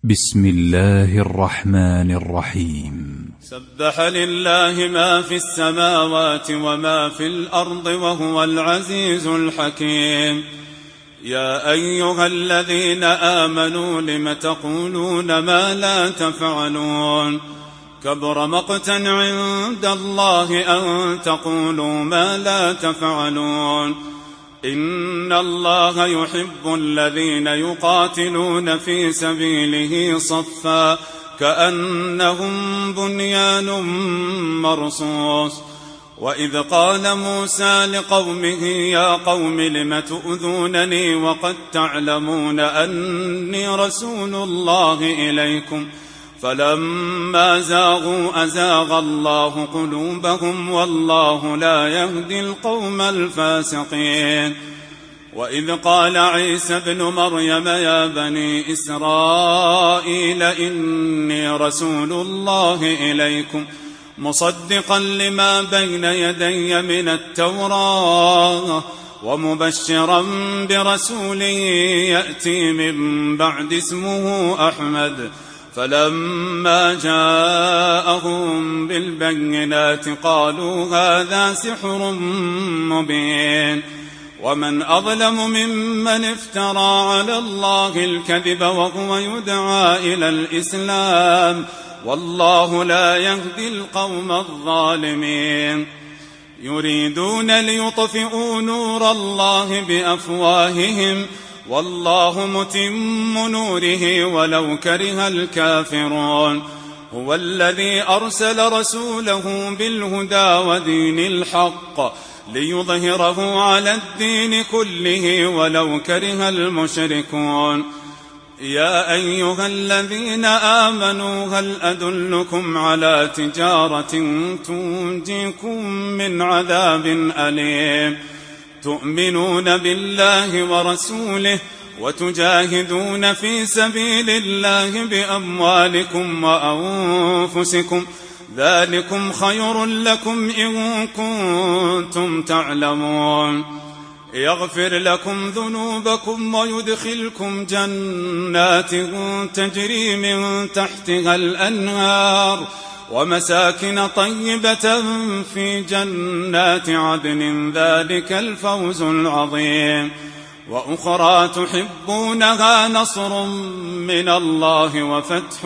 بسم الله الرحمن الرحيم. سبح لله ما في السماوات وما في الأرض وهو العزيز الحكيم. يا أيها الذين آمنوا لم تقولون ما لا تفعلون؟ كبر مقتا عند الله أن تقولوا ما لا تفعلون. إن الله يحب الذين يقاتلون في سبيله صفا كأنهم بنيان مرصوص. وإذ قال موسى لقومه يا قوم لم تؤذونني وقد تعلمون أني رسول الله إليكم فلما زاغوا أزاغ الله قلوبهم والله لا يهدي القوم الفاسقين. وإذ قال عيسى ابن مريم يا بني إسرائيل إني رسول الله إليكم مصدقا لما بين يدي من التوراة ومبشرا برسول يأتي من بعد اسمه أحمد. فلما جاءهم بالبينات قالوا هذا سحر مبين. ومن أظلم ممن افترى على الله الكذب وهو يدعى إلى الإسلام والله لا يهدي القوم الظالمين. يريدون ليطفئوا نور الله بأفواههم والله متم نوره ولو كره الكافرون. هو الذي أرسل رسوله بالهدى ودين الحق ليظهره على الدين كله ولو كره المشركون. يا أيها الذين آمنوا هل أدلكم على تجارة تنجيكم من عذاب أليم؟ تؤمنون بالله ورسوله وتجاهدون في سبيل الله بأموالكم وأنفسكم ذلكم خير لكم إن كنتم تعلمون. يغفر لكم ذنوبكم ويدخلكم جنات تجري من تحتها الأنهار ومساكن طيبة في جنات عدن ذلك الفوز العظيم. وأخرى تحبونها نصر من الله وفتح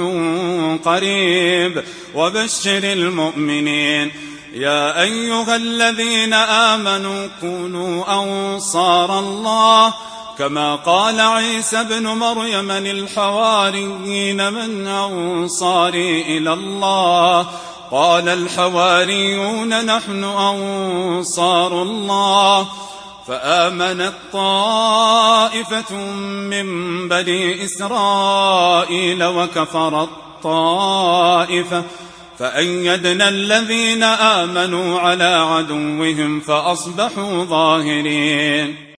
قريب وبشر المؤمنين. يا أيها الذين آمنوا كونوا أنصار الله كما قال عيسى ابن مريم للحواريين من أنصاري إلى الله؟ قال الحواريون نحن أنصار الله. فآمنت طائفة من بني إسرائيل وكفرت طائفة فأيدنا الذين آمنوا على عدوهم فأصبحوا ظاهرين.